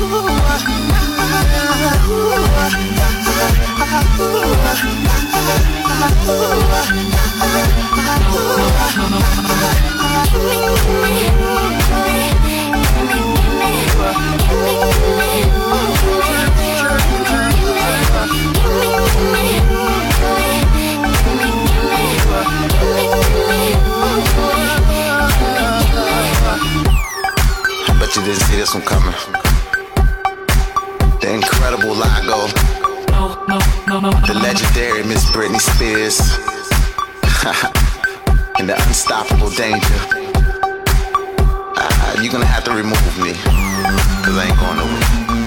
Bet you didn't see this one coming. The incredible Lago. The legendary Miss Britney Spears. And the unstoppable Danger. You're gonna have to remove me, cause I ain't going nowhere.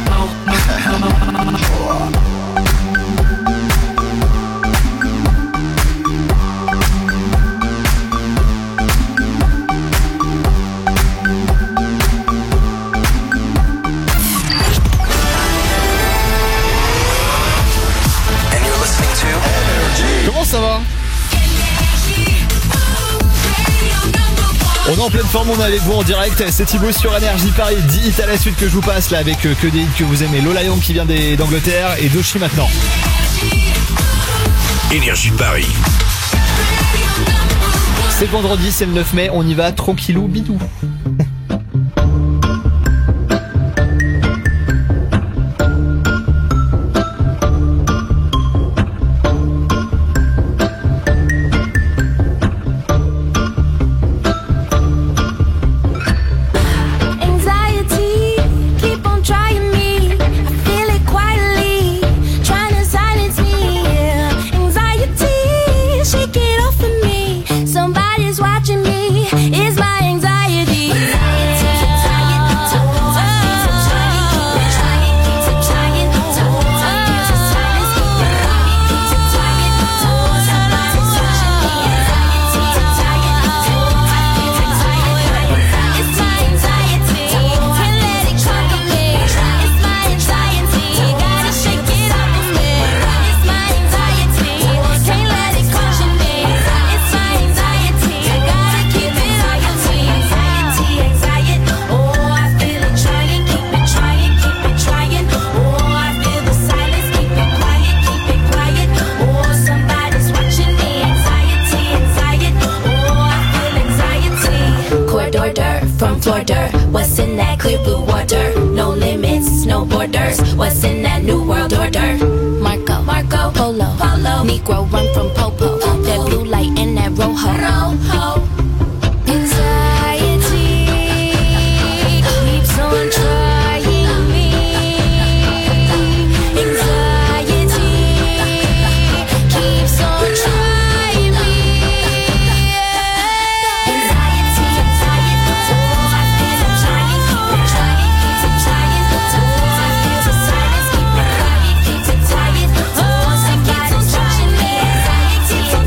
Comment ça va? On est en pleine forme, on est avec vous en direct, c'est Thibaut sur Énergie Paris, 10 hits à la suite que je vous passe là avec que des hits que vous aimez, Lola Young qui vient d'Angleterre et Doechii maintenant. Énergie Paris. C'est vendredi, c'est le 9 mai, on y va tranquillou bidou. What's in that clear blue water? No limits, no borders. What's in that new world order? Marco, Polo, Negro run from Popo. That blue light in that rojo. Anxiety keeps on trying me. Anxiety keeps on trying me. Anxiety.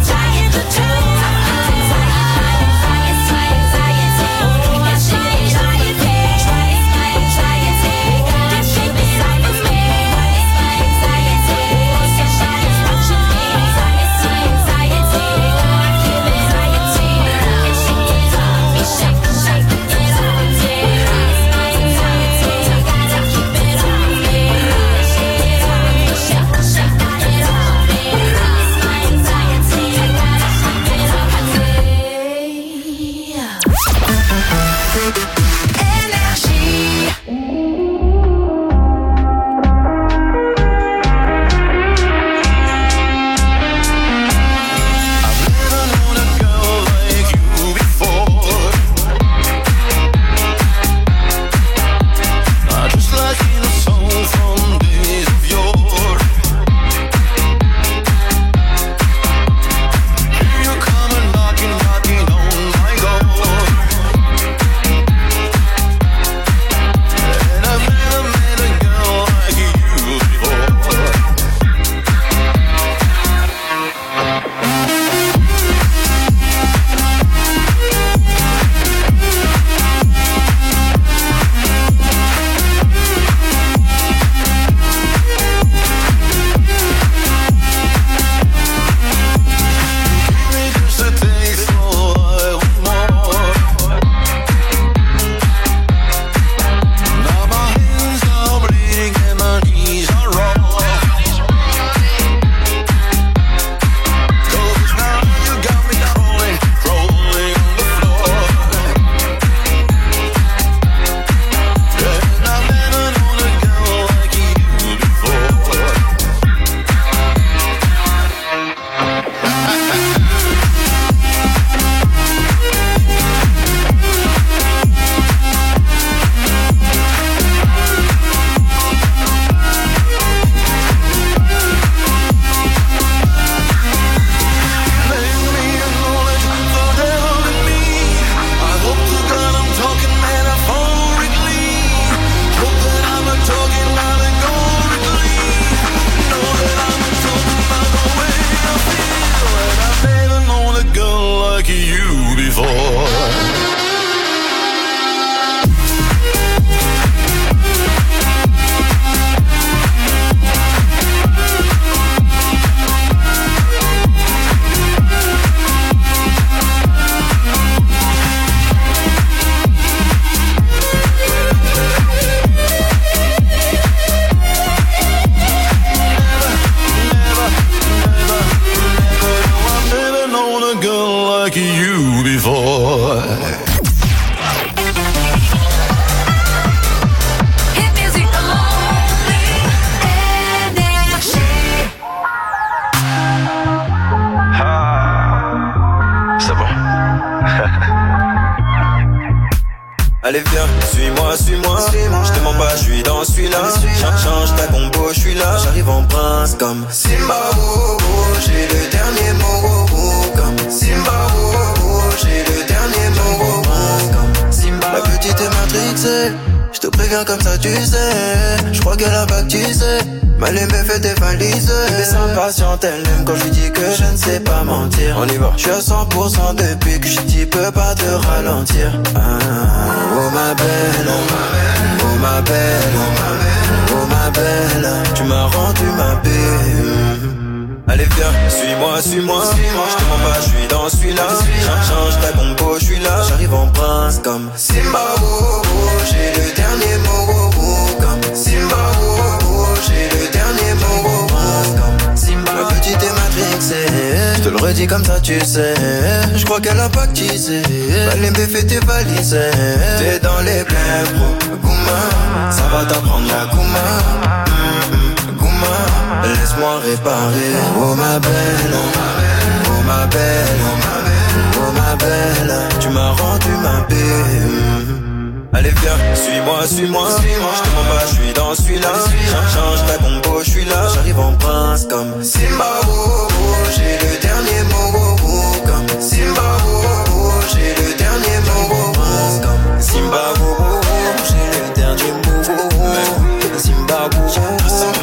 suis-moi. Je te mens pas, je suis dans celui-là. Change ta compo, je suis là. J'arrive en prince comme Simba, oh, oh, j'ai le dernier mot, oh, oh, comme Simba, oh, oh, j'ai le dernier mot, oh, oh, comme Simba. La petite est matrixée, je te préviens comme ça tu sais. Je crois qu'elle a baptisé, mal aimé fait tes valises. Mais s'impatiente, elle aime quand je lui dis que je ne sais pas mentir. On y va. Je suis à 100% depuis que je dis peux pas te ralentir. Oh ma belle, oh ma belle, oh ma belle, tu m'as rendu ma belle. Allez viens, suis-moi, suis-moi. Je te mens pas, je suis dans celui-là. Change ta compo, je suis là. J'arrive en prince comme Simba, oh, oh, j'ai le dernier mot, oh, oh, comme Simba, oh, oh, j'ai le dernier mot, oh, oh, comme Simba. La petite est matrixée, je te le redis comme ça tu sais. Je crois qu'elle a pactisé, Malembe fait tes valises. T'es dans les blèmes, bro, Gouma, ça va t'apprendre la Gouma. Laisse-moi réparer. Oh ma belle, oh ma belle, oh ma belle, tu m'as rendu ma belle. Allez viens, suis-moi, suis-moi. Je te mens pas, je suis dans celui-là. Change ta compo, je suis là. J'arrive en prince comme Simba, oh, oh, j'ai le dernier mot, oh, oh, comme Simba, oh, oh, j'ai le dernier mot, oh, oh, comme Simba, oh, oh, j'ai le dernier mot, oh, oh, Simba, oh, oh, j'ai le dernier mot.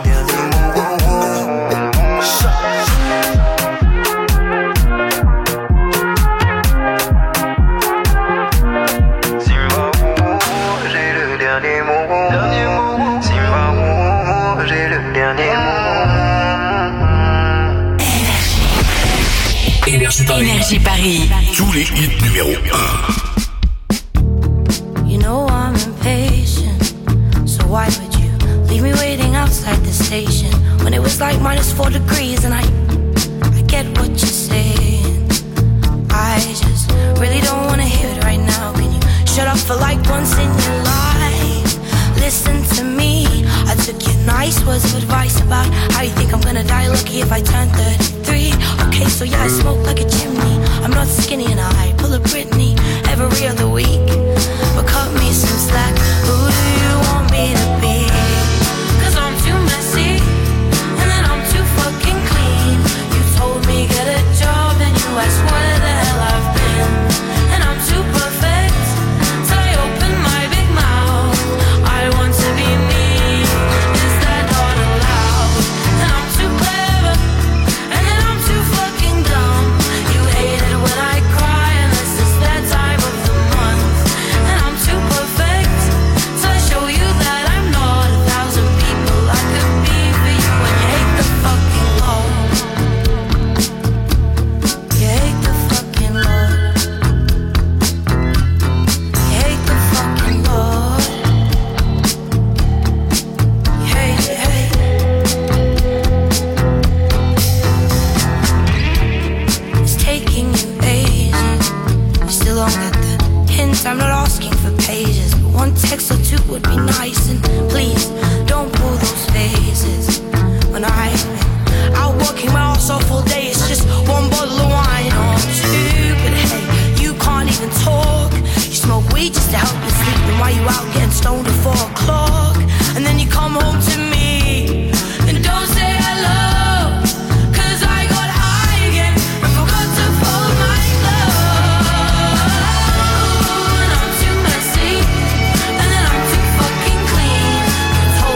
Énergie Paris. Tous les hits numéro 1. You know I'm impatient, so why would you leave me waiting outside the station when it was like -4 degrees and I get what you're saying. I just really don't wanna hear it right now. Can you shut up for like once in your life? Listen to me, I took your nice words of advice about how you think I'm gonna die lucky if I turn 33. Okay, so yeah, I smoke like a chimney. I'm not skinny and I pull a Britney every other week. But cut me some slack, who do you want me to be? 'Cause I'm too messy, and then I'm too fucking clean. You told me get a job, and you asked where the hell I've been. And I'm too perfect, so I open my big mouth. I want to be me, is that not allowed? And I'm too clever, and then I'm too fucking dumb. You hate it when I cry, and this is that time of the month. And I'm too perfect, so I show you that I'm not 1,000 people I could be for you. When you hate the fucking Lord, you hate the fucking Lord, you hate the fucking Lord, you hate it, hate it. It's taking you ages, you still don't get the hints. I'm not asking for pages, but one text or two would be nice. And please, don't pull those phases. When I'm out working my ass off all day, it's just one bottle of wine or two. But hey, you can't even talk. You smoke weed just to help you sleep. And why you out getting stoned at 4 o'clock? And then you come home to me and don't say hello. 'Cause I got high again and forgot to fold my clothes. And I'm too messy, and then I'm too fucking clean. You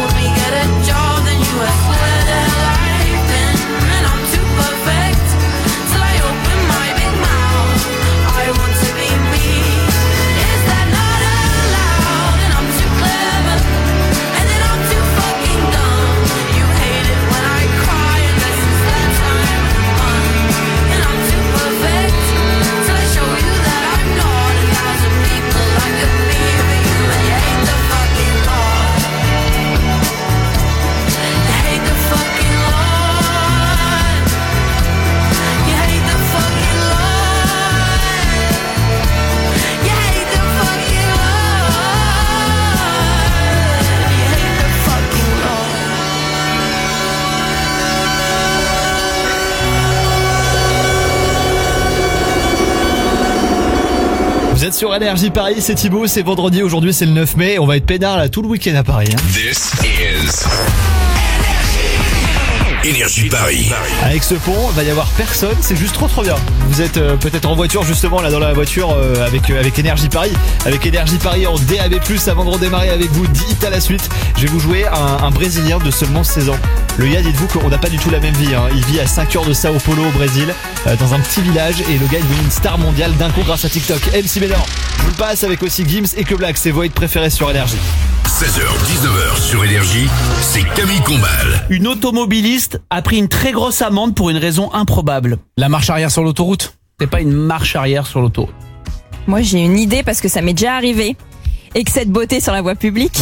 êtes sur Énergie Paris, c'est Thibaut, c'est vendredi, aujourd'hui c'est le 9 mai, on va être peinard là tout le week-end à Paris. This is Énergie Paris. Avec ce pont, il va y avoir personne, c'est juste trop bien. Vous êtes peut-être en voiture justement là dans la voiture avec Énergie Paris. Avec Énergie Paris en DAB+, avant de redémarrer avec vous 10 hits à la suite. Je vais vous jouer un Brésilien de seulement 16 ans. Le gars, dites-vous qu'on n'a pas du tout la même vie. Il vit à 5 heures de Sao Paulo au Brésil, dans un petit village, et le gars est devenu une star mondiale d'un coup grâce à TikTok. MC Ménor, je vous le passe avec aussi Gims et Que Black, c'est vos hits préférés sur Énergie. 16h, 19h sur Énergie, c'est Camille Combal. Une automobiliste a pris une très grosse amende pour une raison improbable. La marche arrière sur l'autoroute. C'est pas une marche arrière sur l'autoroute. Moi, j'ai une idée parce que ça m'est déjà arrivé. Excès de beauté sur la voie publique.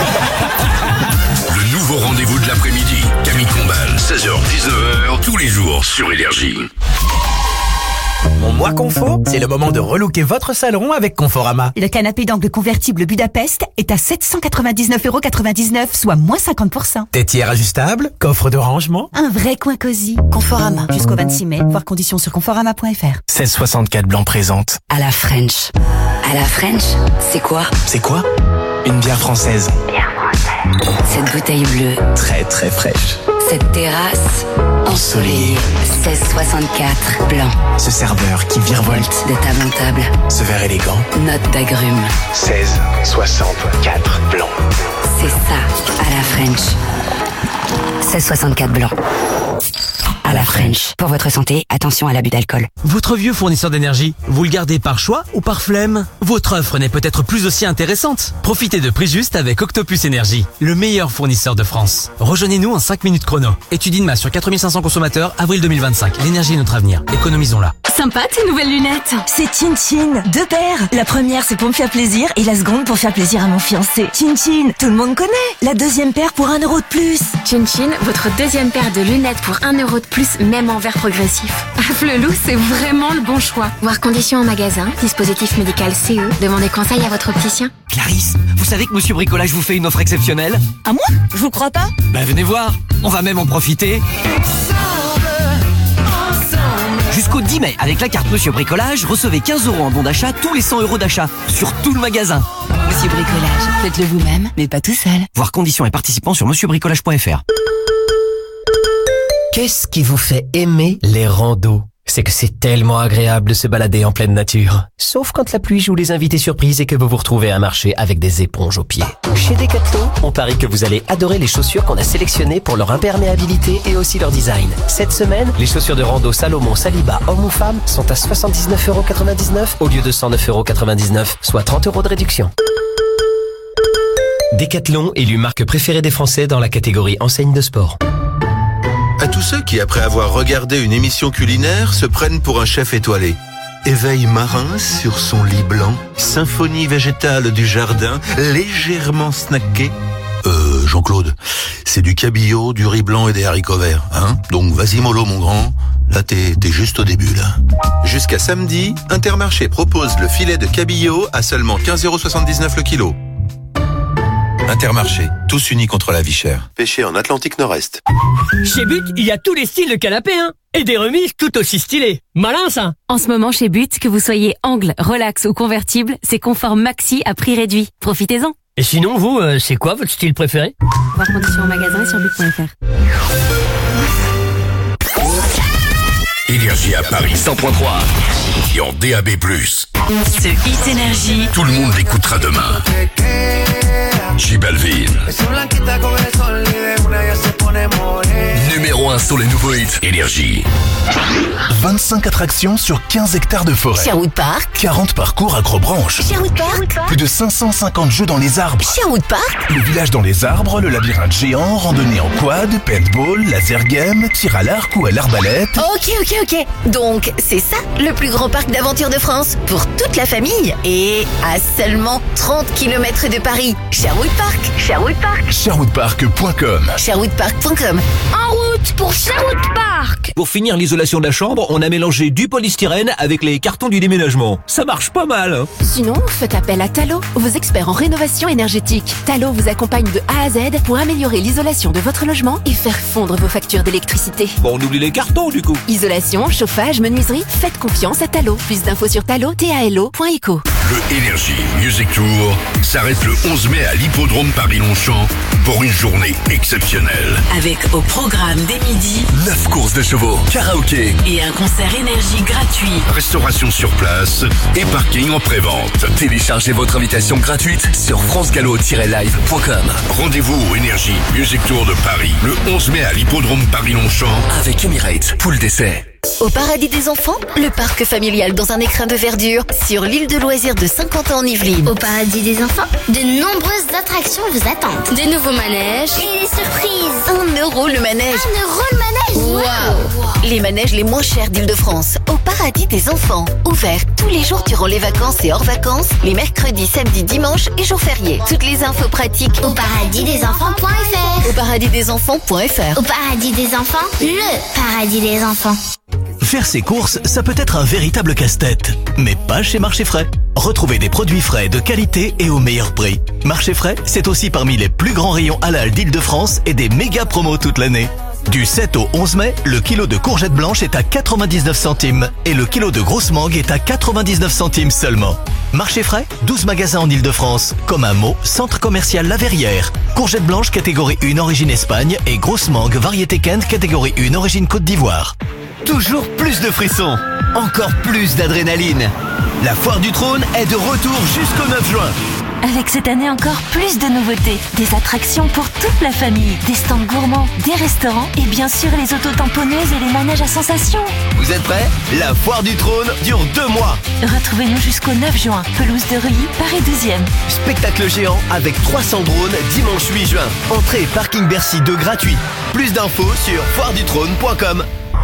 Le nouveau rendez-vous de l'après-midi. Camille Combal, 16h, 19h, tous les jours sur Énergie. Mon mois confort, c'est le moment de relooker votre salon avec Conforama. Le canapé d'angle convertible Budapest est à 799,99€, soit moins 50%. Tétière ajustable, coffre de rangement. Un vrai coin cosy. Conforama, jusqu'au 26 mai, voir conditions sur conforama.fr. 1664 blanc présente. À la French. À la French, c'est quoi? C'est quoi? Une bière française. Cette bouteille bleue. Très très fraîche. Cette terrasse ensoleillée. 1664 blanc. Ce serveur qui virevolte de table en table. Ce verre élégant. Note d'agrumes. 1664 blanc. C'est ça, à la French. 1664 blanc. À la French. Pour votre santé, attention à l'abus d'alcool. Votre vieux fournisseur d'énergie, vous le gardez par choix ou par flemme? Votre offre n'est peut-être plus aussi intéressante. Profitez de prix juste avec Octopus Énergie, le meilleur fournisseur de France. Rejoignez-nous en 5 minutes chrono. Étude INMA sur 4500 consommateurs, avril 2025. L'énergie est notre avenir. Économisons-la. Sympa tes nouvelles lunettes. C'est Chin Chin, 2 paires. La première, c'est pour me faire plaisir, et la seconde pour faire plaisir à mon fiancé. Chin Chin, tout le monde connaît. La deuxième paire pour 1€ de plus. Chin Chin, votre deuxième paire de lunettes pour 1€ de plus, même en verre progressif. Flelou, c'est vraiment le bon choix. Voir conditions en magasin, dispositif médical CE. Demandez conseil à votre opticien. Clarisse, vous savez que Monsieur Bricolage vous fait une offre exceptionnelle? À moi? Je vous crois pas. Venez voir, on va même en profiter. Jusqu'au 10 mai, avec la carte Monsieur Bricolage, recevez 15€ en bon d'achat tous les 100€ d'achat sur tout le magasin. Monsieur Bricolage, faites-le vous-même, mais pas tout seul. Voir conditions et participants sur monsieurbricolage.fr. Qu'est-ce qui vous fait aimer les randos? C'est que c'est tellement agréable de se balader en pleine nature. Sauf quand la pluie joue les invités surprises et que vous vous retrouvez à marcher avec des éponges aux pieds. Chez Decathlon, on parie que vous allez adorer les chaussures qu'on a sélectionnées pour leur imperméabilité et aussi leur design. Cette semaine, les chaussures de rando Salomon Saliba, homme ou femme, sont à 79,99€ au lieu de 109,99€, soit 30€ de réduction. Decathlon, élu marque préférée des Français dans la catégorie enseigne de sport. À tous ceux qui, après avoir regardé une émission culinaire, se prennent pour un chef étoilé. Éveil marin sur son lit blanc, symphonie végétale du jardin, légèrement snacké. Jean-Claude, c'est du cabillaud, du riz blanc et des haricots verts, hein? Donc vas-y mollo mon grand, là t'es juste au début là. Jusqu'à samedi, Intermarché propose le filet de cabillaud à seulement 15,79€ le kilo. Intermarché, tous unis contre la vie chère. Pêché en Atlantique Nord-Est. Chez But, il y a tous les styles de canapé, hein. Et des remises tout aussi stylées. Malin, ça. En ce moment, chez But, que vous soyez angle, relax ou convertible, c'est confort maxi à prix réduit. Profitez-en. Et sinon, vous, c'est quoi votre style préféré? Voir conditions en magasin et sur but.fr. Énergie à Paris 100.3 et en DAB+. Ce Hit Énergie. Tout le monde l'écoutera demain. J Balvin. Numéro 1 sur les nouveaux hits. Énergie. 25 attractions sur 15 hectares de forêt. Sherwood Park. 40 parcours accrobranche. Sherwood Park. Plus de 550 jeux dans les arbres. Sherwood Park. Le village dans les arbres, le labyrinthe géant, randonnée en quad, paintball, laser game, tir à l'arc ou à l'arbalète. Ok. Donc, c'est ça, le plus grand parc d'aventure de France, pour toute la famille. Et à seulement 30 km de Paris. Sherwood Park. Sherwoodpark.com. Sherwoodpark.com. En route pour Sherwood Park. Pour finir l'isolation de la chambre, on a mélangé du polystyrène avec les cartons du déménagement. Ça marche pas mal, hein. Sinon, faites appel à Talo, vos experts en rénovation énergétique. Talo vous accompagne de A à Z pour améliorer l'isolation de votre logement et faire fondre vos factures d'électricité. Bon, on oublie les cartons, du coup. Isolation, chauffage, menuiserie, faites confiance à Talo. Plus d'infos sur talo.eco. Le Energy Music Tour s'arrête le 11 mai à l'hippodrome Paris-Longchamp pour une journée exceptionnelle. Avec au programme dès midi 9 courses de chevaux, karaoké et un concert énergie gratuit. Restauration sur place et parking en pré-vente. Téléchargez votre invitation gratuite sur francegallo-live.com. Rendez-vous au Energy Music Tour de Paris le 11 mai à l'hippodrome Paris-Longchamp avec Emirates, poule d'essai. Au paradis des enfants, le parc familial dans un écrin de verdure sur l'île de loisirs de Saint-Quentin en Yvelines. Au paradis des enfants, de nombreuses attractions vous attendent. Des nouveaux manèges et des surprises. 1 euro le manège. 1 euro le manège. Waouh! Les manèges les moins chers d'Île-de-France. Au paradis des enfants. Ouvert tous les jours durant les vacances et hors vacances, les mercredis, samedis, dimanches et jours fériés. Toutes les infos pratiques au paradisdesenfants.fr. Au paradisdesenfants.fr. Au paradis des enfants, le paradis des enfants. Faire ses courses, ça peut être un véritable casse-tête. Mais pas chez Marché Frais. Retrouvez des produits frais de qualité et au meilleur prix. Marché Frais, c'est aussi parmi les plus grands rayons halal d'Île-de-France et des méga promos toute l'année. Du 7 au 11 mai, le kilo de courgettes blanches est à 99 centimes et le kilo de grosses mangues est à 99 centimes seulement. Marché Frais, 12 magasins en Île-de-France, comme un mot, centre commercial La Verrière. Courgettes blanches catégorie 1 origine Espagne et grosses mangues variété Kent catégorie 1 origine Côte d'Ivoire. Toujours plus de frissons, encore plus d'adrénaline. La Foire du Trône est de retour jusqu'au 9 juin. Avec cette année encore plus de nouveautés, des attractions pour toute la famille, des stands gourmands, des restaurants et bien sûr les auto-tamponneuses et les manèges à sensations. Vous êtes prêts? La Foire du Trône dure 2 mois. Retrouvez-nous jusqu'au 9 juin, pelouse de Reuilly, Paris 12e. Spectacle géant avec 300 drones dimanche 8 juin. Entrée parking Bercy 2 gratuit. Plus d'infos sur foiredutrône.com.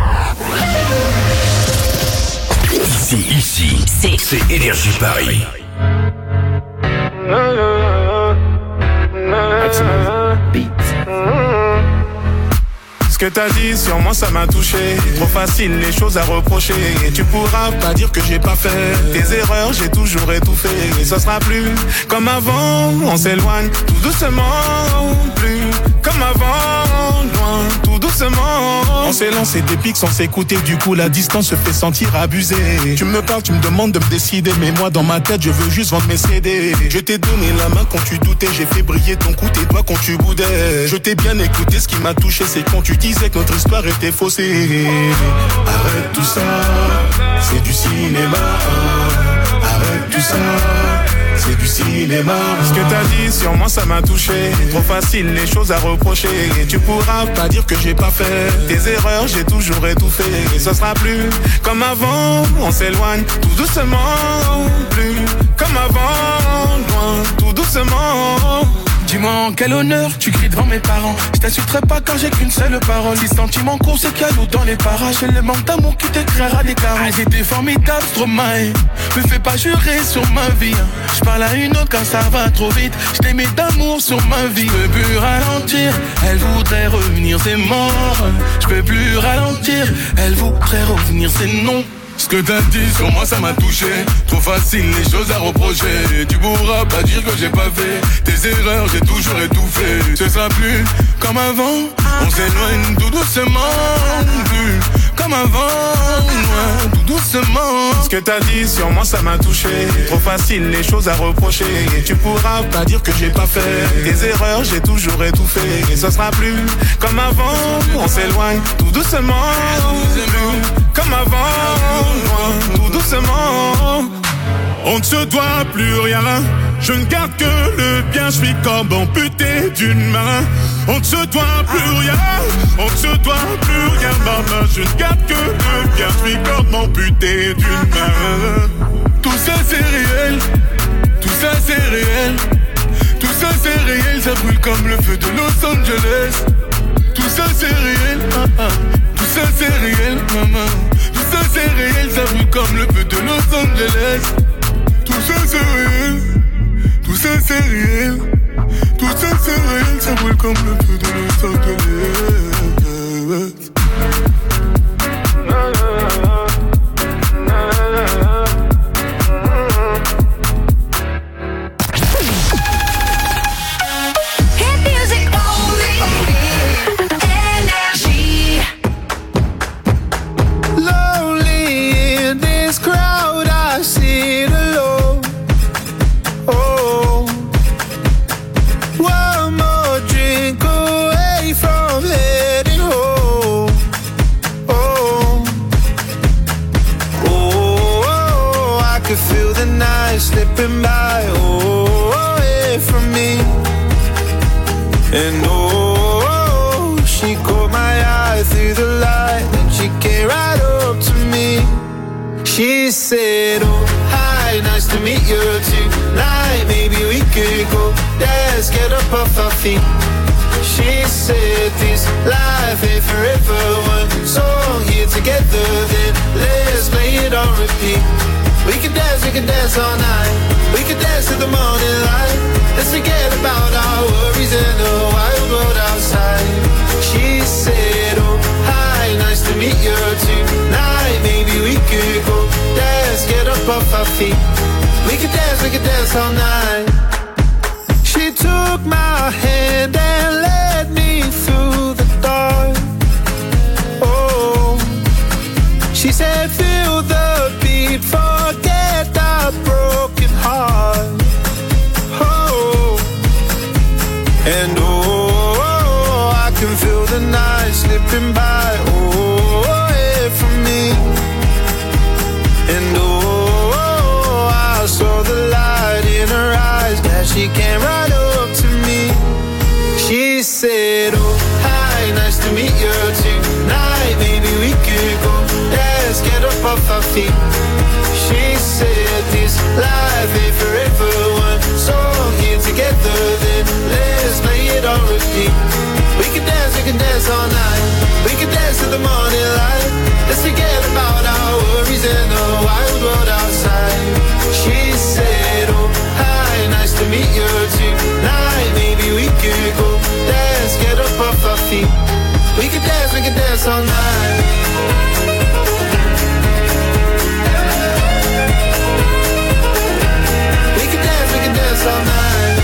Ici, c'est Énergie Paris. Ce que t'as dit sur moi ça m'a touché. Trop facile les choses à reprocher. Et tu pourras pas dire que j'ai pas fait tes erreurs, j'ai toujours étouffé. Et ça sera plus comme avant. On s'éloigne tout doucement. Plus comme avant, loin, tout doucement. On s'est lancé des pics sans s'écouter. Du coup la distance se fait sentir abusée. Tu me parles, tu me demandes de me décider. Mais moi dans ma tête je veux juste vendre mes CD. Je t'ai donné la main quand tu doutais. J'ai fait briller ton cou, tes doigts quand tu boudais. Je t'ai bien écouté, ce qui m'a touché c'est quand tu disais que notre histoire était faussée. Arrête tout ça, c'est du cinéma. Arrête tout ça, c'est du cinéma. Ce que t'as dit sur moi ça m'a touché. Trop facile les choses à reprocher. Et tu pourras pas dire que j'ai pas fait tes erreurs, j'ai toujours étouffé. Et ça sera plus comme avant. On s'éloigne tout doucement. Plus comme avant, loin, tout doucement. Dis-moi en quel honneur tu cries devant mes parents. Je t'insulterai pas car j'ai qu'une seule parole. Si sentiment court c'est qu'il y a l'eau dans les parages. C'est le manque d'amour qui t'écrira des carottes. Ah, j'étais formidable, Stromae. Me fais pas jurer sur ma vie. Je parle à une autre car ça va trop vite. Je t'aimais d'amour sur ma vie. Je peux plus ralentir, elle voudrait revenir, c'est mort. Je peux plus ralentir, elle voudrait revenir, c'est non. Ce que t'as dit sur moi ça m'a touché. Trop facile les choses à reprocher. Tu pourras pas dire que j'ai pas fait tes erreurs, j'ai toujours étouffé. Ce sera plus comme avant. On s'éloigne tout doucement. Plus comme avant, loin, tout doucement. Ce que t'as dit sur moi ça m'a touché. Trop facile les choses à reprocher. Et tu pourras pas dire que j'ai pas fait tes erreurs, j'ai toujours étouffé. Et ce sera plus comme avant. On s'éloigne tout doucement. Plus comme avant, loin, tout doucement. On ne se doit plus rien. Je ne garde que le bien. Je suis comme amputé d'une main. On ne se doit plus rien. On ne se doit plus rien, maman. Je ne garde que le bien. Je suis comme amputé d'une main. Tout ça c'est réel. Tout ça c'est réel. Tout ça c'est réel. Ça brûle comme le feu de Los Angeles. Tout ça c'est réel. Tout ça c'est réel, maman. Tout ça c'est réel. Ça brûle comme le feu de Los Angeles. Tout ça c'est réel. Tout ça c'est réel. Tout ça c'est réel. Ça brûle comme le feu de Los Angeles. And oh, she caught my eye through the light, and she came right up to me. She said, oh, hi, nice to meet you tonight. Maybe we could go dance, get up off our feet. She said this life ain't forever. One song here together, then let's play it on repeat. We can dance all night. We can dance to the morning light. Let's forget about our worries and the wild world outside. She said, oh, hi, nice to meet you tonight. Maybe we could go dance, get up off our feet. We can dance all night. She took my hand and led me through the dark. Oh, she said, feel the beat, forget the broken heart. Oh, and oh, I can feel the night slipping by. Oh, away from me. And oh, I saw the light in her eyes as she came right up to me. She said, oh, hi, nice to meet you tonight. Maybe we could go dance, get up off our feet. She said this life ain't forever. One song here together, then let's play it on repeat. We can dance all night. We can dance to the morning light. Let's forget about our worries and the wild world outside. She said, oh, hi, nice to meet you tonight. Maybe we could go dance, get up off our feet. We can dance all night. We can dance all night.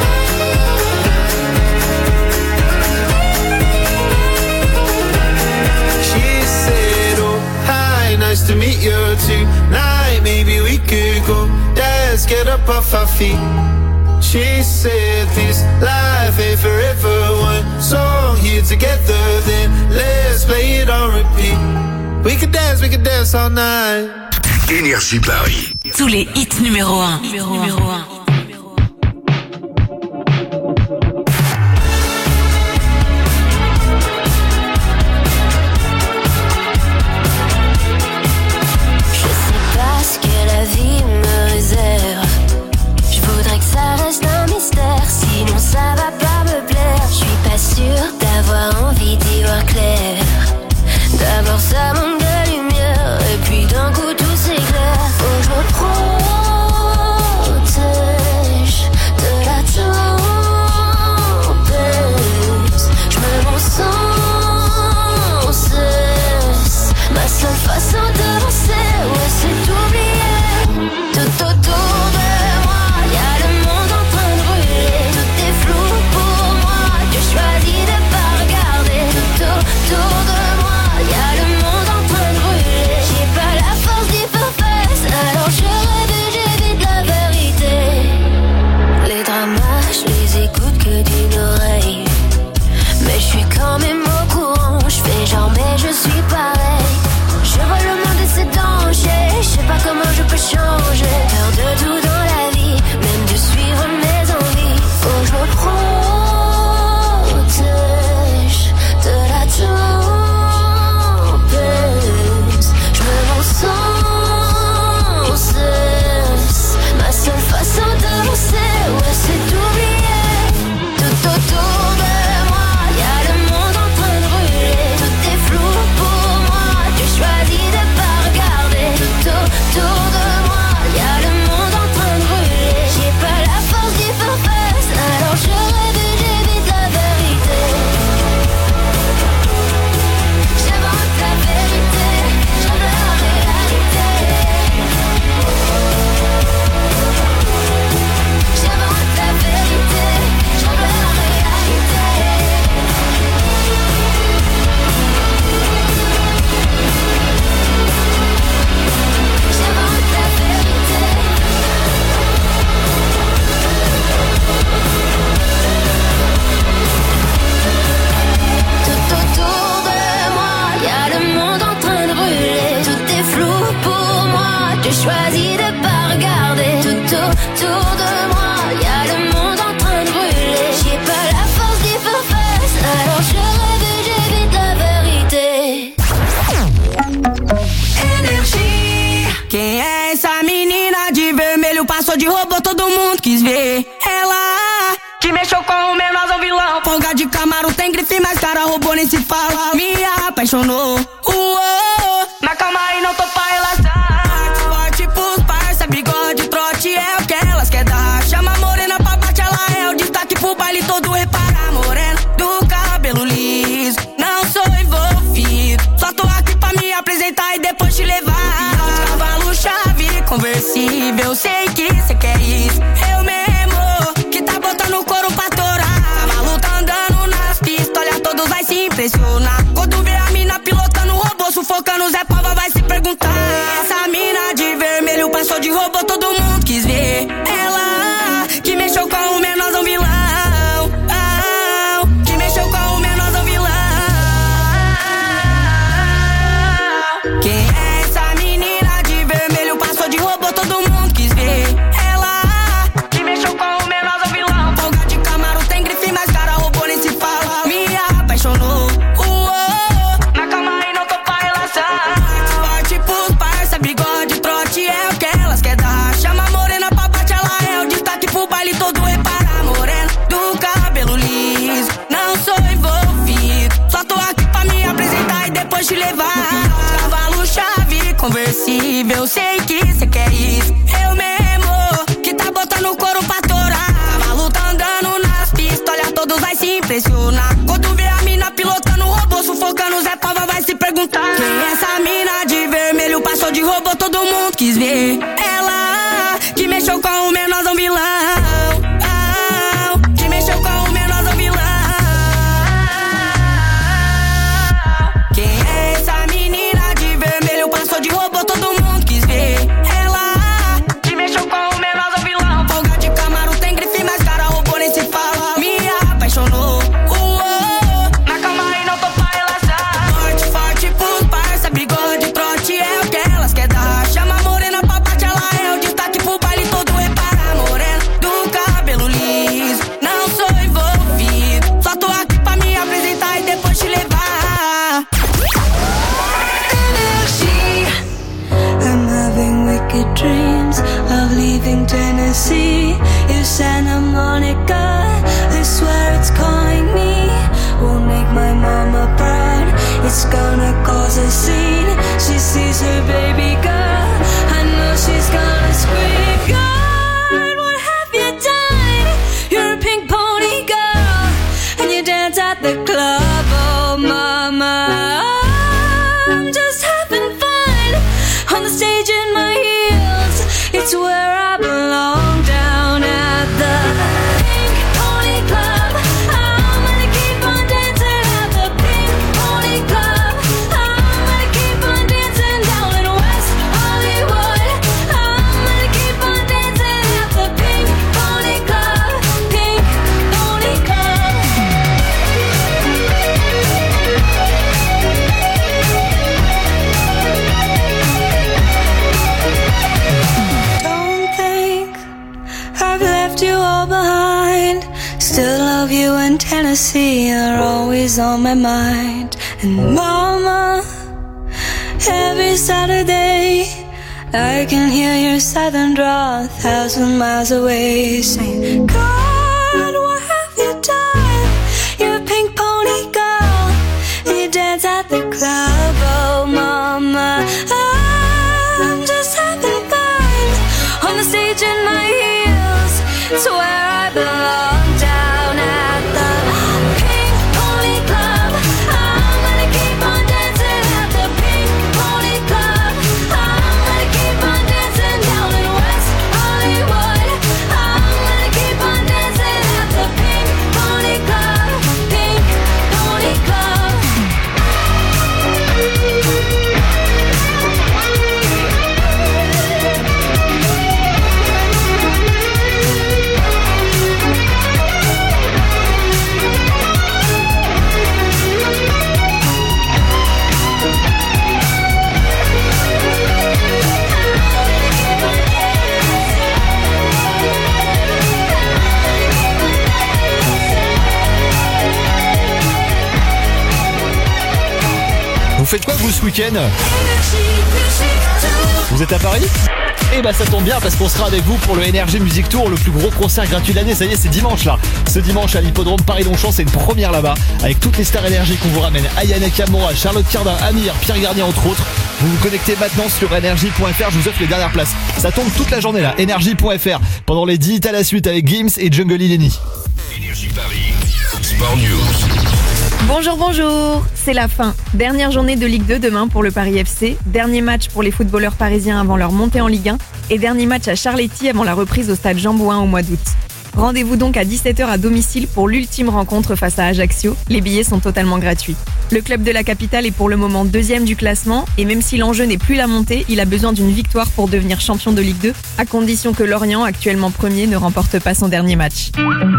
She said, oh, hi, nice to meet you tonight. Maybe we could go dance, get up off our feet. She said this life ain't forever. One song here together, then let's play it on repeat. We can dance all night. Énergie Paris. Tous les hits numéro 1. Je sais pas ce que la vie me réserve. Je voudrais que ça reste un mystère, sinon ça va pas me plaire. Je suis pas sûre d'avoir envie d'y voir clair. D'abord ça manque de lumière, et puis d'un coup tout s'éclaire. Faut que je me protège. robô, todo mundo quis ver. Ela que mexeu com o menorzão vilão. Folga de Camaro, tem grife, mas cara robô nem se fala. Me apaixonou, mas calma aí, não tô pra relação. Forte pros parça, bigode, trote é o que elas quer dar. Chama a morena pra bate, ela é o destaque pro baile todo. Repara, morena do cabelo liso, não sou envolvido, só tô aqui pra me apresentar e depois te levar. Cavalo, chave, conversível, sei que cê quer isso. Eu mesmo, que tá botando couro pra torar. Cavalo tá andando nas pistas, olha, todos vai se impressionar. Quando vê a mina pilotando o robô, sufocando Zé Pava, vai se perguntar. Essa mina de vermelho passou de robô, todo mundo quis ver. Ela que mexeu com o menorzão vilão. Que mexeu com o menorzão vilão. Quem é essa menina de vermelho passou de robô, todo mundo quis ver. Ela que mexeu com o menorzão vilão. Folga de Camaro, tem grife, mas cara robô nem se fala. Me apaixonou, mas calma aí, não tô pra relação. Forte pros parça, bigode, trote é o que elas quer dar. Chama a morena pra bate, ela é o destaque pro baile todo. Repara, morena do cabelo liso, não sou envolvido, só tô aqui pra me apresentar e depois te levar. Cavalo, chave, conversível, sei que cê quer isso. Eu mesmo, que tá botando couro pra torar. Cavalo tá andando nas pistas, olha, todos vai se impressionar. Quando vê a mina pilotando o robô, sufocando Zé Pava, vai se perguntar. Quem é essa mina de vermelho passou de robô, todo mundo quis ver. Ela que mexeu com o menorzão vilão. Que mexeu com o menorzão vilão. Quem é essa menina de vermelho passou de robô, todo mundo quis ver. Ela que mexeu com o menorzão vilão. Folga de Camaro, tem grife, mas cara robô nem se fala. Me apaixonou, mas calma aí, não tô pra relação. Forte, forte pros parça, bigode, trote é o que elas quer dar. Chama a morena pra bate, ela é o destaque pro baile todo. Repara, morena do cabelo liso, não sou envolvido, só tô aqui pra me apresentar e depois te levar. I'm having wicked dreams of leaving Tennessee. If Santa Monica, I swear it's calling me. Won't make my mama proud, it's gonna cause a scene. She sees her baby girl, I know she's gonna scream. God, what have you done? You're a pink pony girl, and you dance at the club, oh mama. I'm just having fun on the stage in my heels. It's where I belong, down at the Pink Pony Club. I'm gonna keep on dancing at the Pink Pony Club. I'm gonna keep on dancing down in West Hollywood. I'm gonna keep on dancing at the Pink Pony Club. Pink Pony Club. Don't think I've left you all behind. Still love you, and Tennessee are always on my mind. And mama, every Saturday I can hear your southern drawl 1,000 miles away, saying, God, what have you done? You're a pink pony girl, and you dance at the club, oh mama. I'm just having fun on the stage in my heels. It's where I belong, down at the Pink Pony Club. I'm gonna keep on dancing at the Pink Pony Club. I'm gonna keep on dancing down in West Hollywood. I'm gonna keep on dancing at the Pink Pony Club. Pink Pony Club. Vous faites quoi vous ce week-end? Vous êtes à Paris? Et bah ça tombe bien parce qu'on sera avec vous pour le Energy Music Tour, le plus gros concert gratuit de l'année. Ça y est, c'est dimanche là. Ce dimanche à l'hippodrome Paris-Longchamp, c'est une première là-bas avec toutes les stars énergie qu'on vous ramène. Ayane Nakamura, Charlotte Cardin, Amir, Pierre Garnier entre autres. Vous vous connectez maintenant sur energy.fr, je vous offre les dernières places. Ça tombe toute la journée là, energy.fr pendant les 10 hits à la suite avec Gims et Jungle Ileni. Énergie Paris, Sport News. Bonjour, c'est la fin. Dernière journée de Ligue 2 demain pour le Paris FC, dernier match pour les footballeurs parisiens avant leur montée en Ligue 1 et dernier match à Charletti avant la reprise au stade Jean Bouin au mois d'août. Rendez-vous donc à 17h à domicile pour l'ultime rencontre face à Ajaccio. Les billets sont totalement gratuits. Le club de la capitale est pour le moment 2e du classement et même si l'enjeu n'est plus la montée, il a besoin d'une victoire pour devenir champion de Ligue 2, à condition que Lorient, actuellement premier, ne remporte pas son dernier match.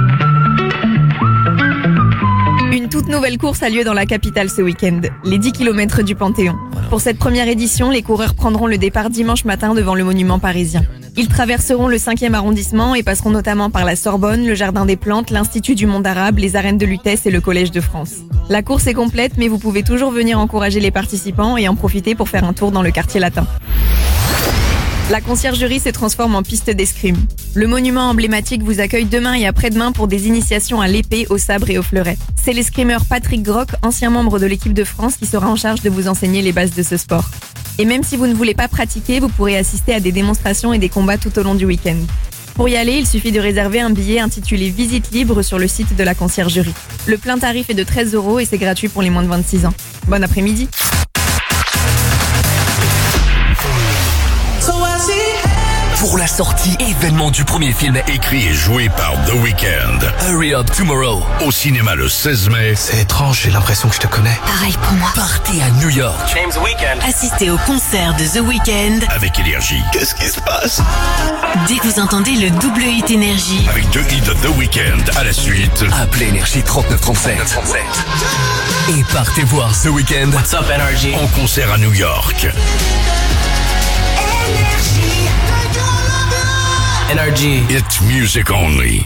Une toute nouvelle course a lieu dans la capitale ce week-end, les 10 km du Panthéon. Pour cette première édition, les coureurs prendront le départ dimanche matin devant le monument parisien. Ils traverseront le 5e arrondissement et passeront notamment par la Sorbonne, le Jardin des Plantes, l'Institut du Monde Arabe, les arènes de Lutèce et le Collège de France. La course est complète, mais vous pouvez toujours venir encourager les participants et en profiter pour faire un tour dans le quartier latin. La conciergerie se transforme en piste d'escrime. Le monument emblématique vous accueille demain et après-demain pour des initiations à l'épée, au sabre et au fleuret. C'est l'escrimeur Patrick Groc, ancien membre de l'équipe de France, qui sera en charge de vous enseigner les bases de ce sport. Et même si vous ne voulez pas pratiquer, vous pourrez assister à des démonstrations et des combats tout au long du week-end. Pour y aller, il suffit de réserver un billet intitulé Visite libre sur le site de la conciergerie. Le plein tarif est de 13 € et c'est gratuit pour les moins de 26 ans. Bon après-midi. Pour la sortie événement du premier film écrit et joué par The Weeknd. Hurry Up Tomorrow. Au cinéma le 16 mai. C'est étrange, j'ai l'impression que je te connais. Pareil pour moi. Partez à New York. James Weeknd. Assistez au concert de The Weeknd. Avec Énergie. Qu'est-ce qui se passe? Dès que vous entendez le double hit Énergie. Avec 2 hits de The Weeknd à la suite. Appelez Énergie 3937. Et partez voir The Weeknd. What's up, Energy? En concert à New York. Energy. It's music only.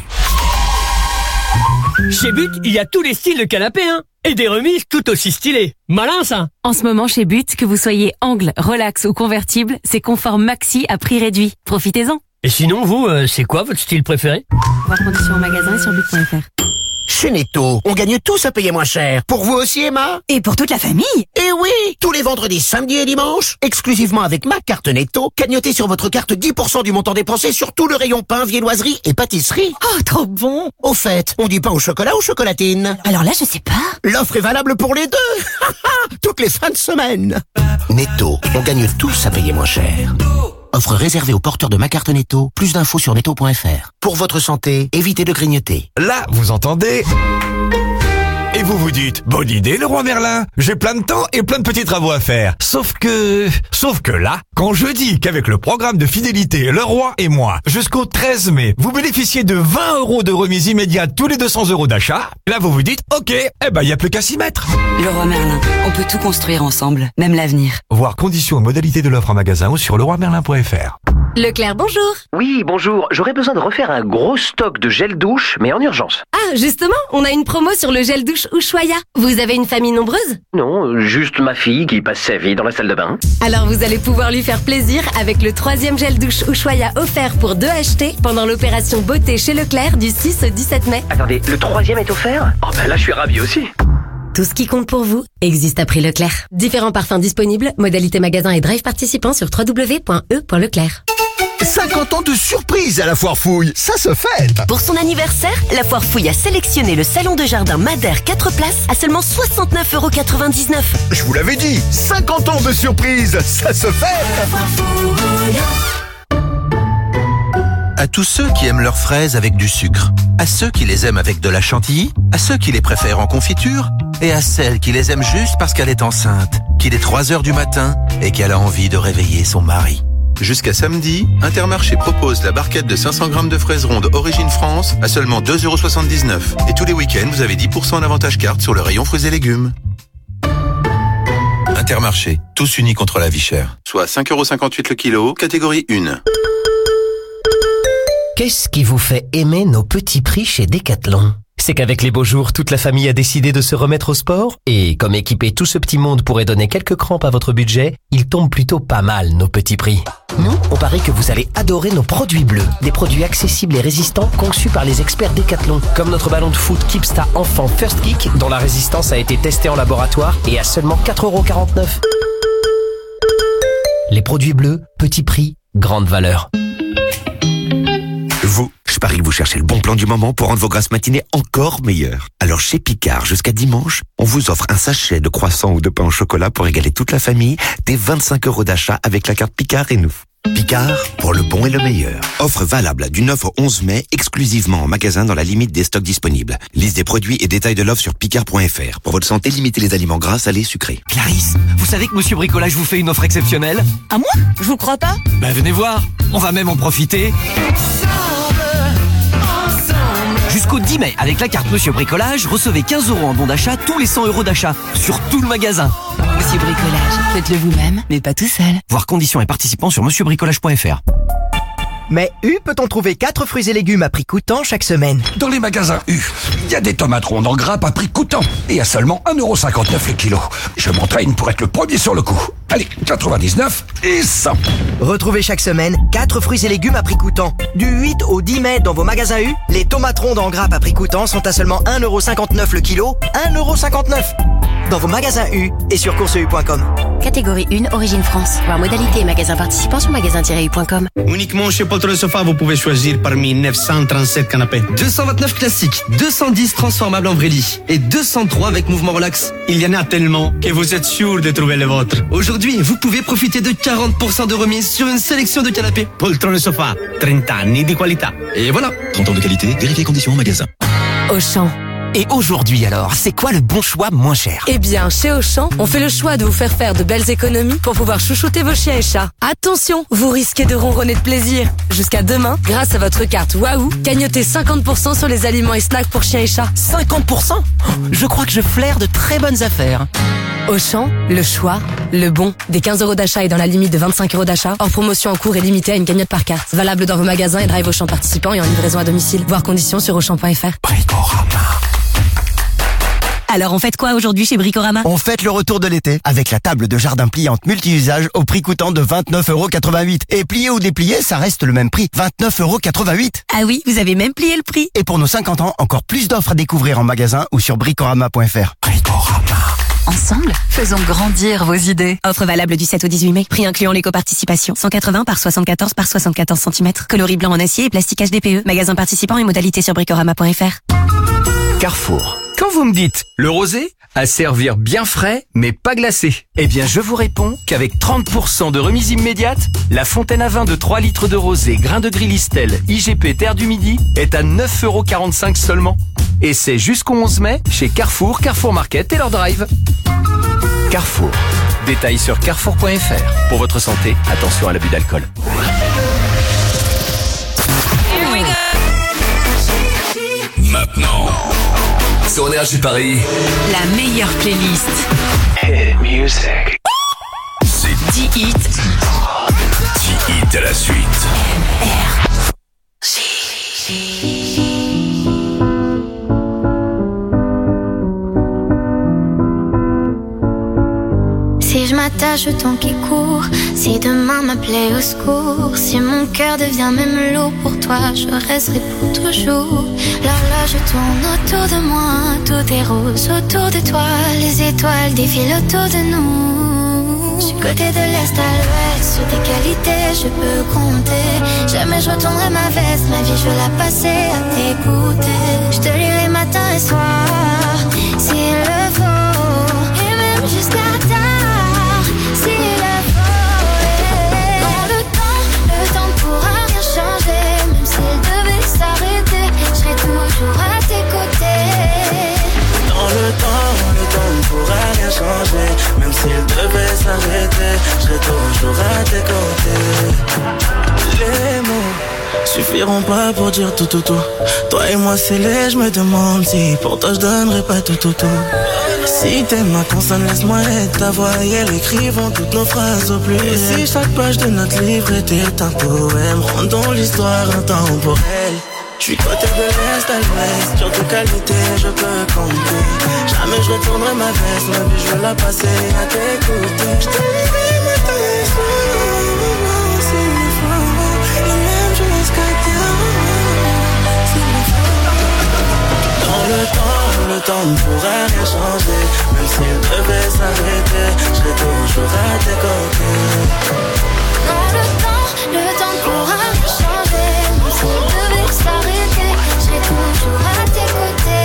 Chez But, il y a tous les styles de canapé, hein. Et des remises tout aussi stylées. Malin, ça. En ce moment chez But, que vous soyez angle, relax ou convertible, c'est confort maxi à prix réduit. Profitez-en. Et sinon, vous, c'est quoi votre style préféré? Voir conditions en magasin et sur but.fr. Chez Netto, on gagne tous à payer moins cher. Pour vous aussi, Emma? Et pour toute la famille? Eh oui! Tous les vendredis, samedis et dimanches, exclusivement avec ma carte Netto, cagnotez sur votre carte 10% du montant dépensé sur tout le rayon pain, viennoiserie et pâtisserie. Oh, trop bon! Au fait, on dit pain au chocolat ou chocolatine? Alors là, je sais pas. L'offre est valable pour les deux! Toutes les fins de semaine! Netto, on gagne tous à payer moins cher. Offre réservée aux porteurs de ma carte Netto. Plus d'infos sur netto.fr. Pour votre santé, évitez de grignoter. Là, vous entendez? Et vous vous dites, bonne idée Leroy Merlin, j'ai plein de temps et plein de petits travaux à faire. Sauf que là, quand je dis qu'avec le programme de fidélité Leroy et moi, jusqu'au 13 mai, vous bénéficiez de 20 € de remise immédiate tous les 200 € d'achat, là vous vous dites, ok, y a plus qu'à s'y mettre. Leroy Merlin, on peut tout construire ensemble, même l'avenir. Voir conditions et modalités de l'offre en magasin ou sur leroymerlin.fr. Leclerc, bonjour. Oui, bonjour. J'aurais besoin de refaire un gros stock de gel douche, mais en urgence. Ah, justement, on a une promo sur le gel douche Ushuaïa. Vous avez une famille nombreuse? Non, juste ma fille qui passe sa vie dans la salle de bain. Alors vous allez pouvoir lui faire plaisir avec le 3e gel douche Ushuaïa offert pour 2 achetés pendant l'opération beauté chez Leclerc du 6 au 17 mai. Attendez, le 3e est offert? Oh ben là je suis ravi aussi. Tout ce qui compte pour vous existe à prix Leclerc. Différents parfums disponibles, modalité magasin et drive participants sur www.e.leclerc. 50 ans de surprise à la Foire Fouille, ça se fête! Pour son anniversaire, la Foire Fouille a sélectionné le salon de jardin Madère 4 places à seulement 69,99 €. Je vous l'avais dit, 50 ans de surprise, ça se fête! À tous ceux qui aiment leurs fraises avec du sucre, à ceux qui les aiment avec de la chantilly, à ceux qui les préfèrent en confiture, et à celle qui les aime juste parce qu'elle est enceinte, qu'il est 3 h du matin et qu'elle a envie de réveiller son mari. Jusqu'à samedi, Intermarché propose la barquette de 500 grammes de fraises rondes Origine France à seulement 2,79 €. Et tous les week-ends, vous avez 10% d'avantage carte sur le rayon fruits et légumes. Intermarché, tous unis contre la vie chère. Soit 5,58 € le kilo, catégorie 1. Qu'est-ce qui vous fait aimer nos petits prix chez Decathlon? C'est qu'avec les beaux jours, toute la famille a décidé de se remettre au sport. Et comme équiper tout ce petit monde pourrait donner quelques crampes à votre budget, il tombe plutôt pas mal nos petits prix. Nous, on parie que vous allez adorer nos produits bleus. Des produits accessibles et résistants conçus par les experts Decathlon. Comme notre ballon de foot Keepsta Enfant First Kick, dont la résistance a été testée en laboratoire et à seulement 4,49 €. Les produits bleus, petit prix, grande valeur. Vous, je parie que vous cherchez le bon plan du moment pour rendre vos grasses matinées encore meilleures. Alors chez Picard, jusqu'à dimanche, on vous offre un sachet de croissants ou de pain au chocolat pour régaler toute la famille, dès 25 € d'achat avec la carte Picard et nous. Picard, pour le bon et le meilleur. Offre valable du 9 au 11 mai, exclusivement en magasin dans la limite des stocks disponibles. Liste des produits et détails de l'offre sur picard.fr. Pour votre santé, limitez les aliments gras, salés, sucrés. Clarisse, vous savez que Monsieur Bricolage vous fait une offre exceptionnelle? À moi? Je vous crois pas. Ben venez voir, on va même en profiter. Jusqu'au 10 mai, avec la carte Monsieur Bricolage, recevez 15 € en bon d'achat tous les 100 € d'achat sur tout le magasin. Monsieur Bricolage, faites-le vous-même, mais pas tout seul. Voir conditions et participants sur monsieurbricolage.fr. Mais U peut-on trouver 4 fruits et légumes à prix coûtant chaque semaine? Dans les magasins U, il y a des tomates rondes en grappe à prix coûtant et à seulement 1,59 € le kilo. Je m'entraîne pour être le premier sur le coup. Allez, 99 et 100. Retrouvez chaque semaine 4 fruits et légumes à prix coûtant. Du 8 au 10 mai dans vos magasins U, les tomates rondes en grappe à prix coûtant sont à seulement 1,59 € le kilo. 1,59 € dans vos magasins U et sur courseu.com. Catégorie 1, origine France. Voir modalité et magasins participants sur magasin-u.com. Uniquement chez Poltron Sofa, vous pouvez choisir parmi 937 canapés. 229 classiques, 210 transformables en vrai lit et 203 avec mouvement relax. Il y en a tellement que vous êtes sûr de trouver le vôtre. Aujourd'hui, vous pouvez profiter de 40% de remise sur une sélection de canapés. Poltron Sofa, 30 anni di qualità. Et voilà, 30 ans de qualité, vérifiez conditions en magasin. Auchan. Et aujourd'hui alors, c'est quoi le bon choix moins cher? Eh bien, chez Auchan, on fait le choix de vous faire de belles économies pour pouvoir chouchouter vos chiens et chats. Attention, vous risquez de ronronner de plaisir. Jusqu'à demain, grâce à votre carte Waouh, gagnotez 50% sur les aliments et snacks pour chiens et chats. 50%? Je crois que je flaire de très bonnes affaires. Auchan, le choix, le bon. Des 15 € d'achat et dans la limite de 25 € d'achat. Hors promotion en cours et limitée à une cagnotte par carte. Valable dans vos magasins et drive Auchan participants et en livraison à domicile. Voir conditions sur auchan.fr. Alors on fête quoi aujourd'hui chez Bricorama? On fête le retour de l'été avec la table de jardin pliante multi-usage au prix coûtant de 29,88 €. Et plié ou déplié, ça reste le même prix, 29,88 €. Ah oui, vous avez même plié le prix. Et pour nos 50 ans, encore plus d'offres à découvrir en magasin ou sur bricorama.fr. Ensemble, faisons grandir vos idées. Offre valable du 7 au 18 mai. Prix incluant l'éco-participation. 180 par 74 par 74 cm. Coloris blanc en acier et plastique HDPE. Magasin participant et modalités sur bricorama.fr. Carrefour. Quand vous me dites le rosé, à servir bien frais, mais pas glacé, eh bien je vous réponds qu'avec 30% de remise immédiate, la fontaine à vin de 3 litres de rosé, grain de gris Listel, IGP Terre du Midi est à 9,45 € seulement. Et c'est jusqu'au 11 mai chez Carrefour, Carrefour Market et leur drive. Carrefour. Détails sur carrefour.fr. Pour votre santé, attention à l'abus d'alcool. Maintenant, sur Énergie Paris, La meilleure playlist. Hit Music. C'est 10 hits. 10 hits à la suite. Si je m'attache au temps qui court, si demain m'appelait au secours, si mon cœur devient même lourd pour toi, je resterai pour toujours. Là, je tourne autour de moi, tout est rose autour de toi, les étoiles défilent autour de nous. Du côté de l'est à l'ouest, sur tes qualités je peux compter. Jamais je retournerai ma veste, ma vie je veux la passer à t'écouter. Je te lirai matin et soir, s'il le faut, et même jusqu'à tard, s'il le faut. Dans le temps ne pourra rien changer, même s'il devait s'arrêter, je serai toujours à tes côtés. Dans le temps ne pourra rien changer, même s'il devait s'arrêter, je serai toujours à tes côtés. Les mots suffiront pas pour dire tout. Toi et moi c'est laid, je me demande si pour toi je donnerais pas tout. Si t'aimes ma consonne, laisse-moi être ta voix et elle écrivons toutes nos phrases au plus. Et si chaque page de notre livre était un poème, rendons l'histoire intemporelle. J'suis côté de l'Est à l'Ouest, sur tes qualités je peux compter. Jamais je retournerai ma veste, ma vie je veux la passer à tes côtés. J't'ai livré ma tête, c'est le faux, et même jusqu'à Dans le temps ne pourra rien changer. Même s'il devait s'arrêter, je serai toujours à tes côtés. Dans le temps ne pourra rien changer. Même s'il devait s'arrêter, je serai toujours à tes côtés.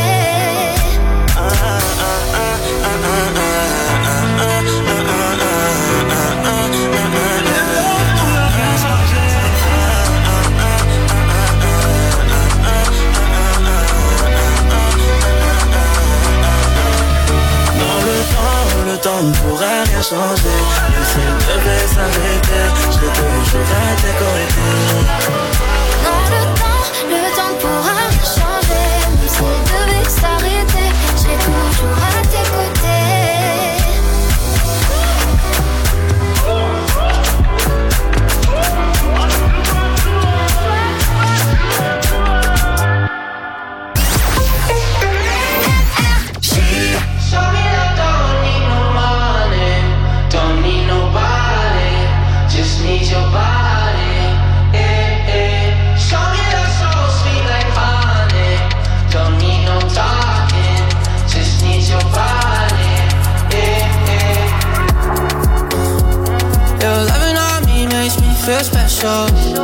Le temps ne pourra rien changer. Même s'il devait s'arrêter, je serai toujours à tes côtés. Dans le temps ne pourra rien changer. Même s'il devait s'arrêter, je serai toujours à tes côtés. Feel special.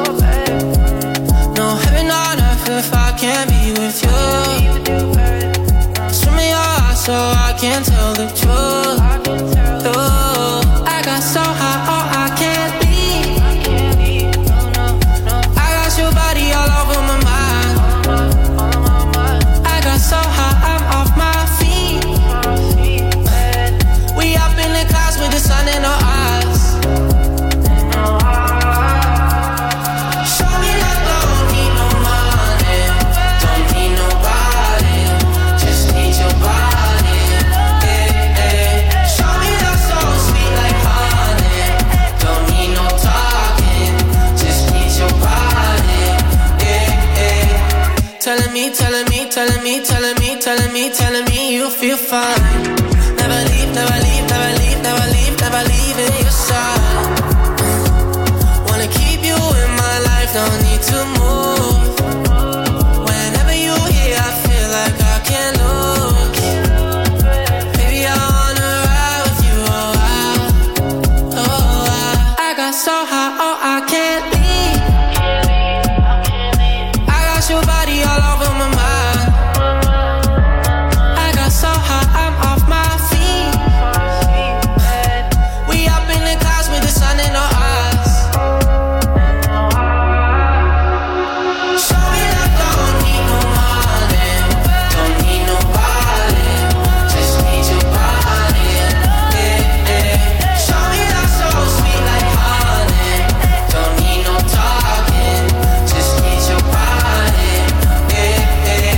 No heaven on earth if I can't be with you. Swim in your eyes so I can tell the truth. Ooh, I got so high, oh I can't leave. I got your body all over my mind. I got so high, I'm off my feet. We up in the clouds with the sun in our eyes. Telling me you feel fine. Never leave, never leave, never leave, never leave, never leave in your side. Wanna keep you in my life, don't need to move. Whenever you're here, I feel like I can't lose. Baby, I wanna ride with you a while. Oh, I got so high, oh, I can't leave. I got your body all over my mind. So high, I'm off my feet. We up in the clouds with the sun in our eyes. Show me that don't need no money, don't need nobody, just need your body. Yeah, yeah. Show me that so sweet like honey, don't need no talking, just need your body. Yeah, yeah.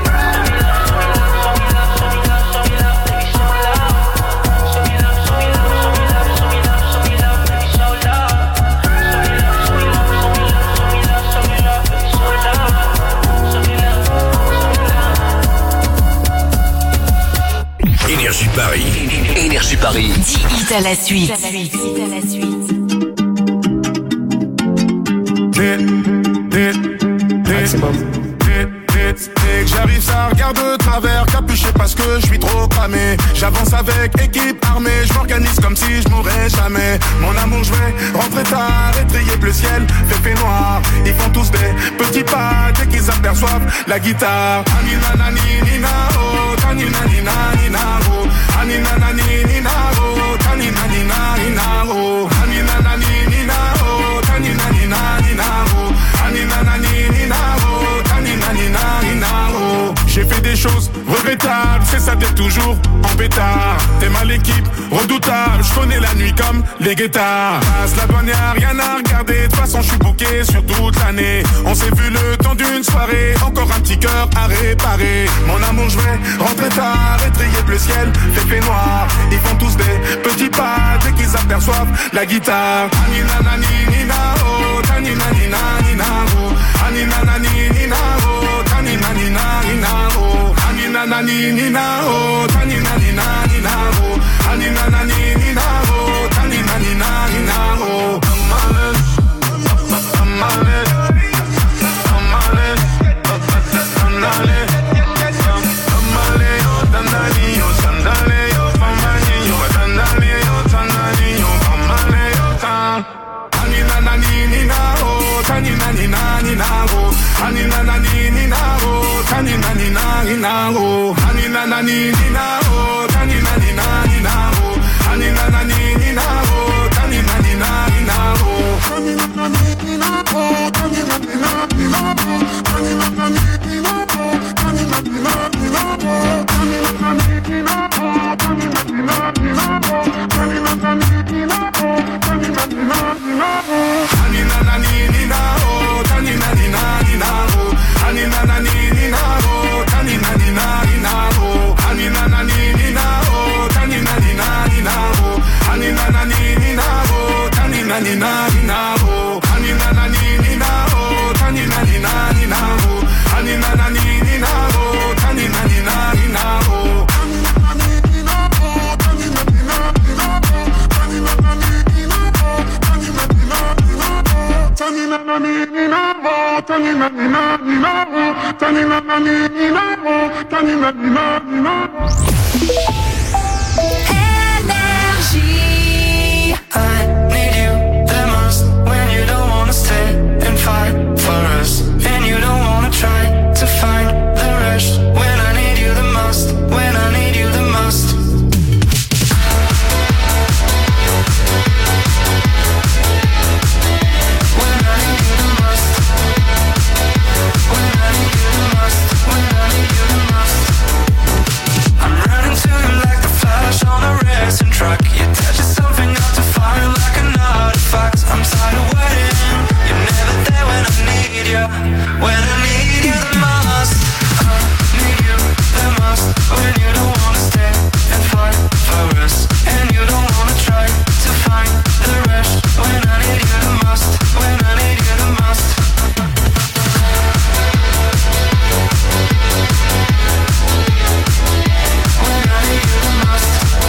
Énergie Paris. Énergie Paris. 10 hits à la suite. J'arrive, ça regarde de travers, capuché parce que je suis trop cramé. J'avance avec équipe armée, je m'organise comme si je mourrais jamais. Mon amour, je vais rentrer tard, étrier le ciel, fait noir. Ils font tous des petits pas dès qu'ils aperçoivent la guitare. Anina nani nina oh, tanina nina nina oh, anina nani nina oh, tanina nina nina oh, anina nani nina oh, tanina nina nina oh, anina nani nina oh, tanina nina nina oh. J'ai fait des choses regrettables, c'est ça d'être toujours en pétard. T'es mal l'équipe, redoutable, je connais la nuit comme les guettards. Passe la douane, y'a rien à regarder, de toute façon je suis booké sur toute l'année. On s'est vu le temps d'une soirée, encore un petit cœur à réparer. Mon amour, je vais rentrer tard, étrier le ciel, fait noir. Ils font tous des petits pas dès qu'ils aperçoivent la guitare. Anina nani nina oh, tanina nina nina oh, anina nani nina oh. Anina nani nina oh, tanina nina nina oh, anina nani nina oh, tanina nina nina oh. Énergie. I need you the most when you don't wanna stay and fight for us, and you don't wanna try to find the rush when I need you the most, when I need you the most. Truck. You touch something up to fire like an artifact. I'm tired of waiting. You're never there when I need you. When I need you the most. I need you the most. When you don't wanna stay and fight for us, and you don't wanna try to find the rush. When I need you the most. When I need you the most. When I need you the most.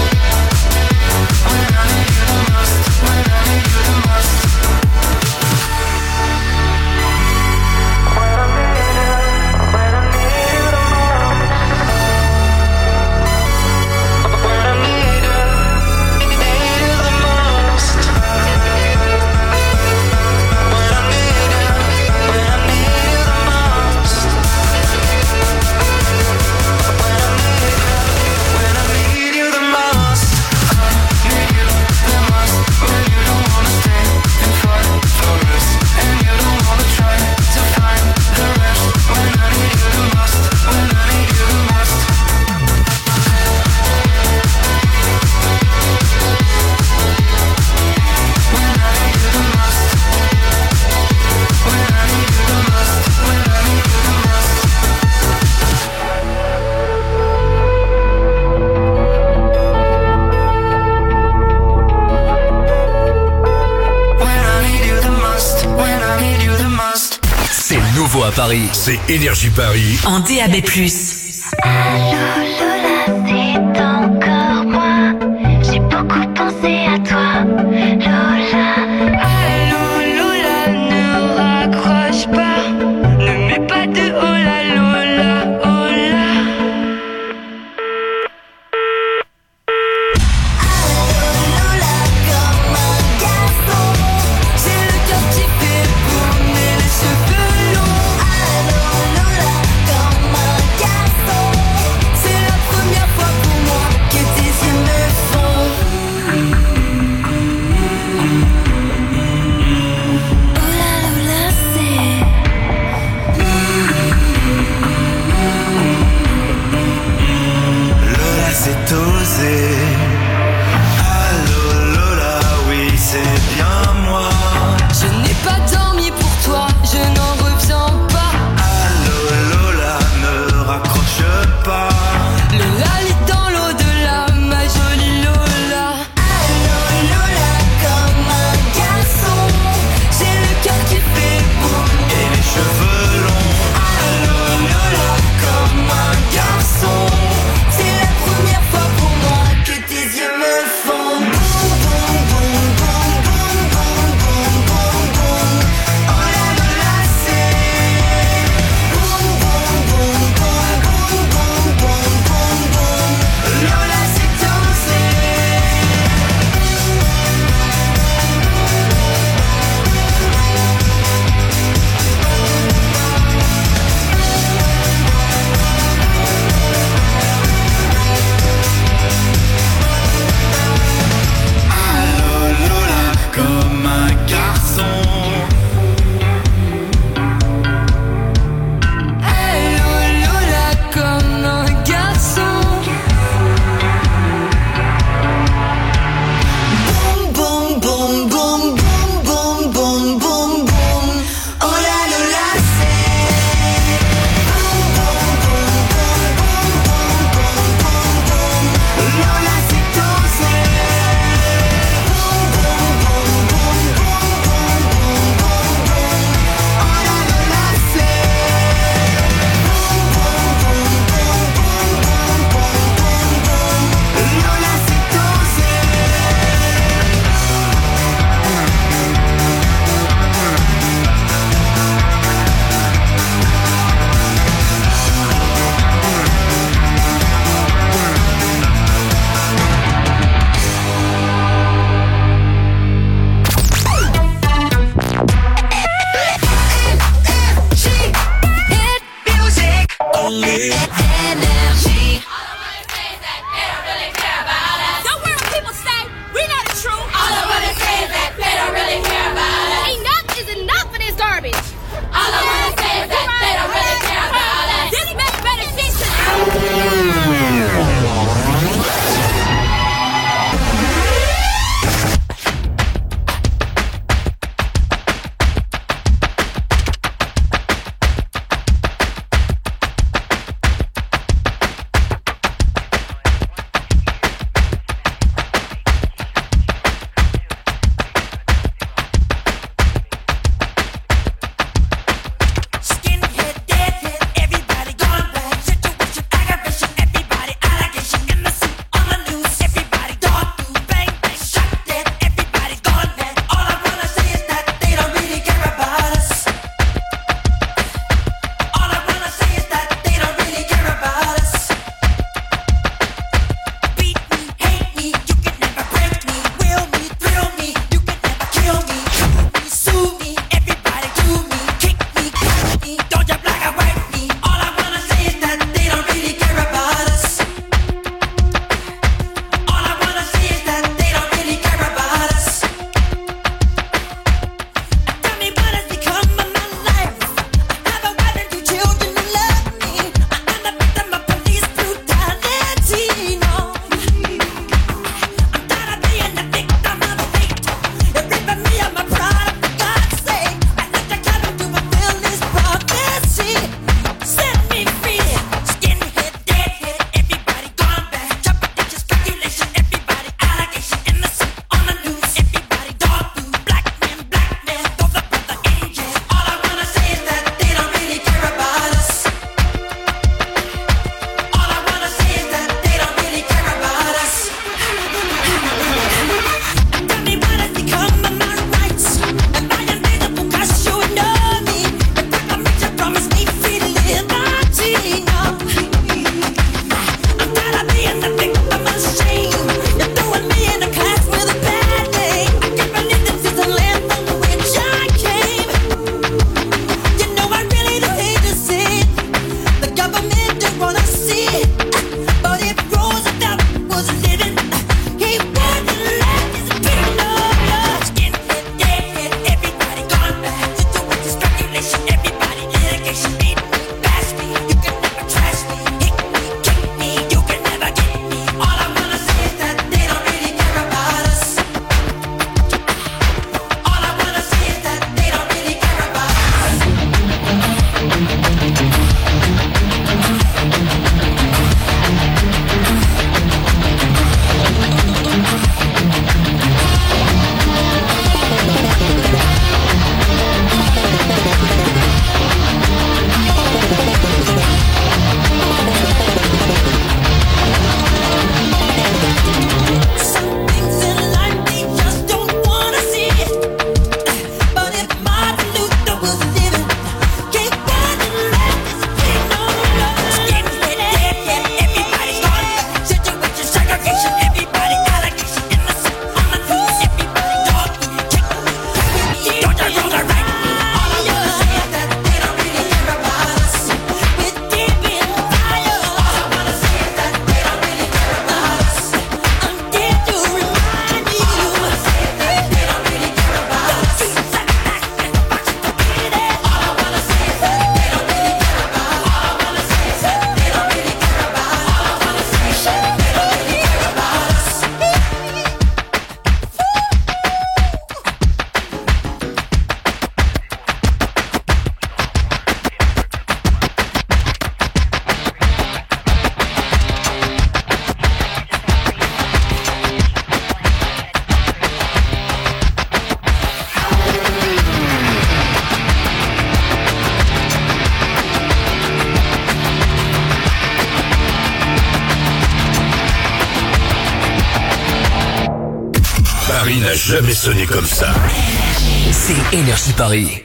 À Paris, c'est Énergie Paris. En DAB+. Allô Lola, c'est encore moi. J'ai beaucoup pensé à toi, Lola. Allô Lola, ne raccroche pas. Ne mets pas de hola Lola, hola. Allô Lola, comme un garçon. J'ai le cœur qui fait tourner les cheveux longs. Allô Lola, oui c'est bien moi. Je n'ai pas dormi pour toi, je n'en reviens pas. Allô Lola, ne raccroche pas. Lola lit dans l'au-delà, ma jolie Lola. Allô Lola, comme un garçon. J'ai le cœur qui fait boum et les cheveux longs. Allô Lola, comme un garçon. Paris n'a jamais sonné comme ça. C'est Énergie Paris.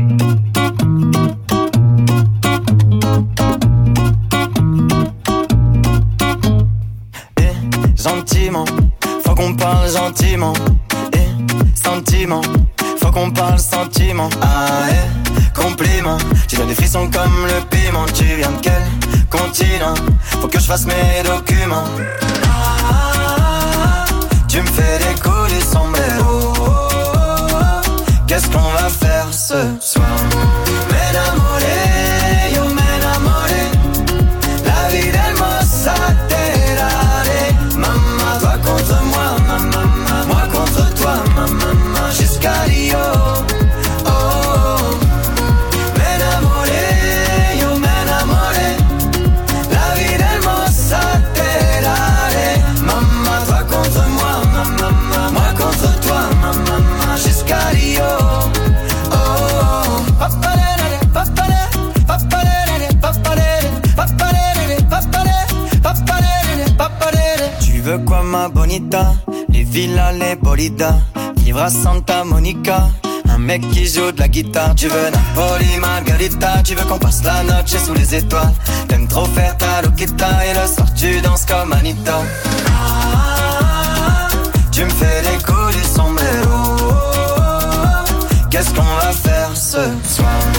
Gentiment, faut qu'on parle gentiment. Sentiment, faut qu'on parle sentiment. Compliment, tu donnes des frissons comme le piment. Tu viens de quel continent? Faut que je fasse mes documents. Tu me fais des coups du sombrero. Qu'est-ce qu'on va faire ce soir? M'enamoré, yo m'enamoré. La vie d'hermosa terare. Maman, toi contre moi, maman, moi contre toi, maman, jusqu'à Rio. Tu veux quoi ma bonita? Les villas, les bolidas, vivre à Santa Monica, un mec qui joue de la guitare. Tu veux Napoli, Margarita, tu veux qu'on passe la noche sous les étoiles. T'aimes trop faire ta loquita et le soir tu danses comme Anita. Tu me fais des coups du sombrero. Qu'est-ce qu'on va faire ce soir?